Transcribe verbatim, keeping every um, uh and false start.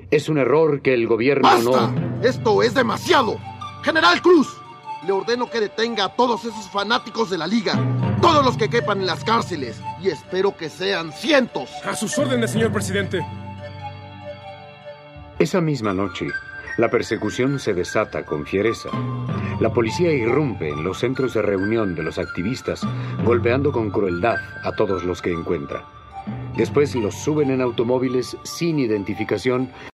Es un error que el gobierno ¡Basta! no... ¡Esto es demasiado! ¡General Cruz! Le ordeno que detenga a todos esos fanáticos de la Liga, todos los que quepan en las cárceles, y espero que sean cientos. A sus órdenes, señor presidente. Esa misma noche, la persecución se desata con fiereza. La policía irrumpe en los centros de reunión de los activistas, golpeando con crueldad a todos los que encuentra. Después los suben en automóviles sin identificación